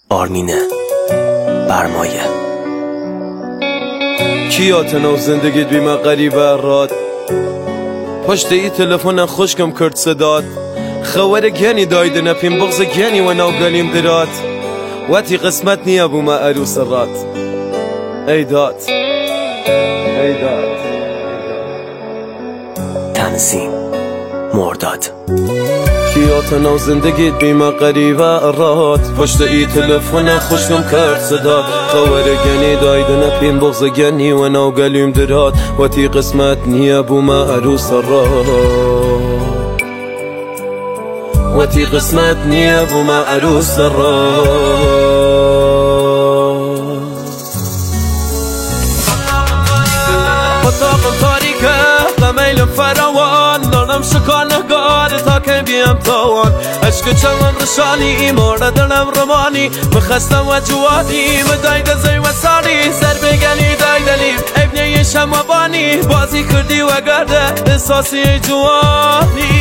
آرمین برمایه. کیا تنو زندگیت بیمه غریبه راد، پشت ای تلفن خوشکم کرد صدات، خواره گنی دایده نپیم بغز گنی و نو گلیم درات، واتی قسمت نیا بوما عروس رات. ای داد ای داد. تنظیم مرداد. کیا تنو زندگیت بیمه غریبه راد، پشت ای تلفن خوشکم کرد صدات، خواره گنی دایده نپیم بغز گنی و نو گلیم درات، واتی قسمت نیا بوما عروس رات، واتی قسمت نیا بوما عروس رات. اتاقم تاریکه قمیل فراوان، دارم شکانگار تا که بیم تاوان، عشق چمم رشانی مورد دلم رمانی، بخستم و جوانی مداید زی و سانی، سر بگنی دایدلیم ابنی شموانی، بازی کردی و گرده احساسی جوانی،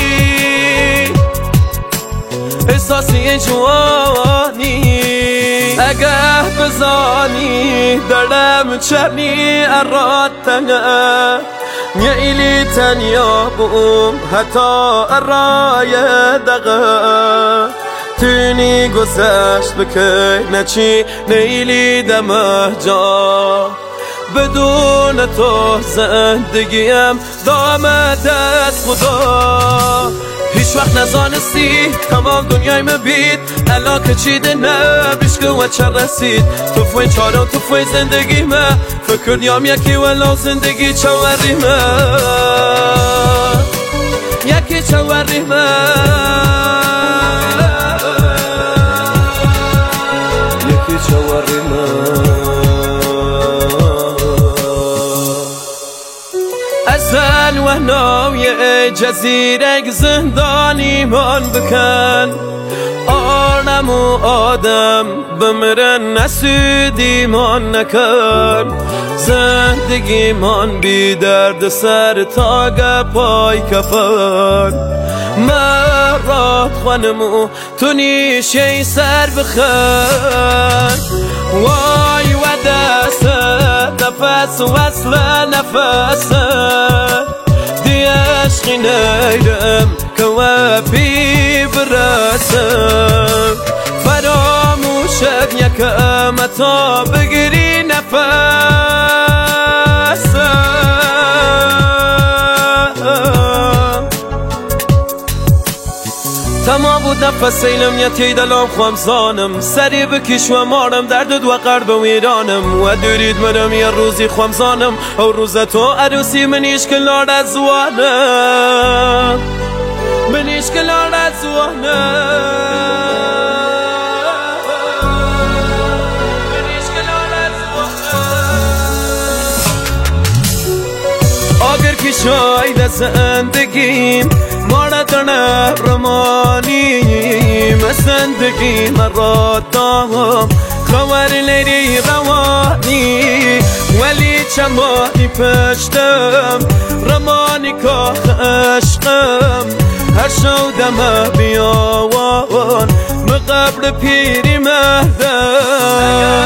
احساسی جوانی. اگه بزانی دلم چرنی اراد تنه، نیلی تنیا بوم حتی ارای دقه، تونی گذشت بکی نچی نیلی دمه جا، بدون تو زندگیم دامه دست خدا. هیچ وقت نزانستی تمام دنیای مبید الان که چیده نبیشکه و چه رسید، تو فوی چاره و تو فوی زندگی مه، فکر نیام یکی ولو زندگی چوری مه، یکی چوری مه، یکی چوری مه. ازل و ناوی جزیره زندانی من بکن، آرم و آدم بمرن نسودی من نکن، زندگی من بی درد سر تاگ پای کفن، مرات خانمو تو نیشه سر بخن، وای و دست نفس و اصل نفس دی عشقی نیرم که و بی برسم، فراموشت یکم تا بگیری نفسم، تمام بود نفس ایلم یتی دلم خوامزانم، سری بکش و مارم دردد و قرب و ویرانم، و دورید مرم یه روزی خوامزانم، او روز تو عروسی منیش کلار از زوانم، منیش کلار از زوانم، منیش کلار از زوانم. آگر کی شاید زندگیم مردن رمانیم، زندگی مرا دام خوار لیری روانی، ولی چمانی پشتم رمانی کاخ عشقم، هر شودم بیاوان مقبر پیری مهدم.